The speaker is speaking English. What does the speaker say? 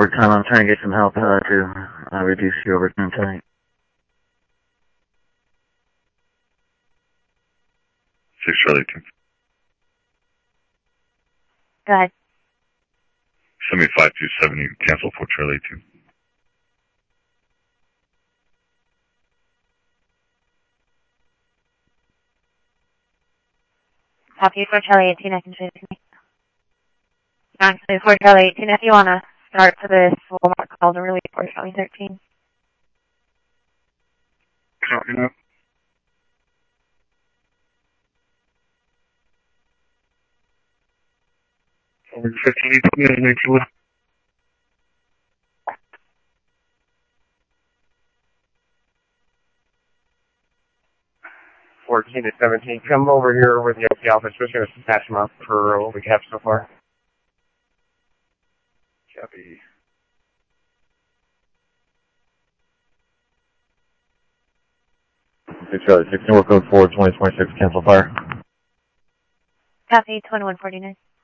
overtime. I'm trying to get some help to reduce your overtime tonight. 6 Charlie 2. Go ahead. Send me 5270, cancel 4 Charlie 2. Copy 4 Charlie 18, I can show you the technique. Actually, 4 Charlie 18, if you want to start to this Walmart call to release 4 Charlie 13. Copy that. Over 15, 19. 14 to 17. Come over here with the OP office. We're just going to patch them up for what we have so far. Copy. Charlie 16, work code 4, 2026, cancel fire. Copy 2149.